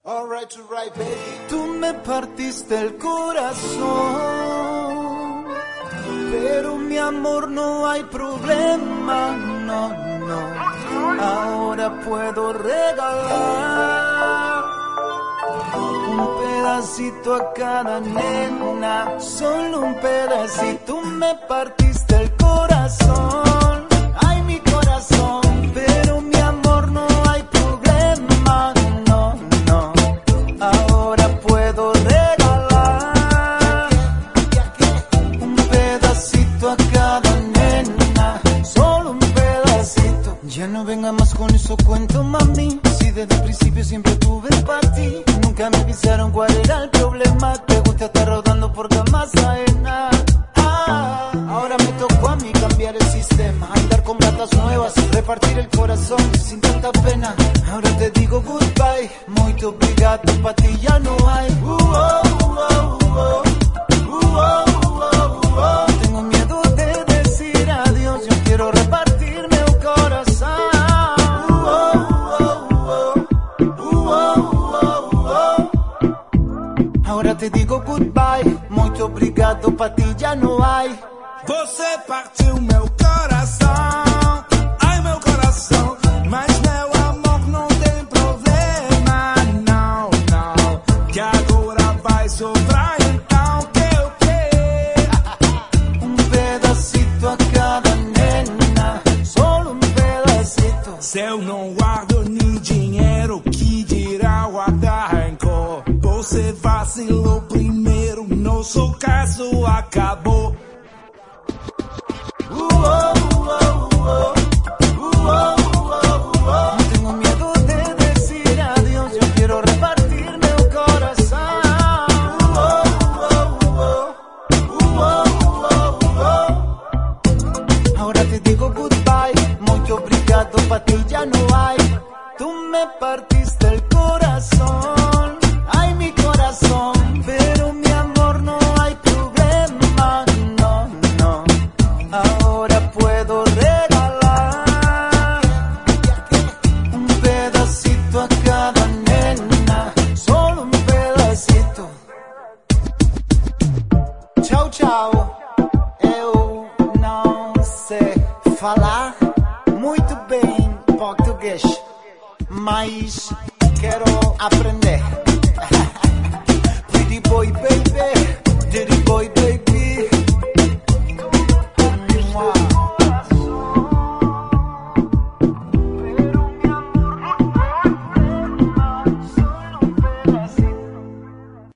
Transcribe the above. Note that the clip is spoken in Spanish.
Alright, baby. Tú me partiste el corazón, pero mi amor no hay problema, no, no. Ahora puedo regalar un pedacito a cada nena, solo un pedacito. Tú me partiste el corazón, ay mi corazón, pero mi amor no hay problema, no, no. Ahora puedo regalar un pedacito a cada nena, solo un pedacito. Ya no venga más con eso cuento, mami, si desde el principio siempre tuve para ti. Nunca me avisaron cuál era el problema, te gusta estar rodando por camas ajenas. Ahora me tocó a mí cambiar el sistema, andar con gatas nuevas, repartir el corazón sin tanta pena. Ahora te digo goodbye, muito obrigado, pa' ti ya no hay. Tengo miedo de decir adiós, yo quiero repartirme el corazón. Ahora te digo goodbye, muito obrigado, pa' ti já não hay. Você partiu meu coração, ai meu coração, mas meu amor não tem problema, não, não. Que agora vai sobrar então que Um pedacito a cada nena, solo um pedacito. Se eu não guardo nem dinheiro, que dirá guardar rancor? Você vacilou primeiro, nosso caso acabou. Tengo miedo de decir adiós, yo quiero repartirme el corazón. Ahora te digo goodbye, muy obrigado, pa' ti ya no hay. Tú me partiste el corazón, ay mi corazón, pero mi amor no hay problema, no, no. Ahora puedo regalar un pedacito a cada nena, solo un pedacito. Tchau, tchau. Eu não sei falar muito bem português, mas quero aprender.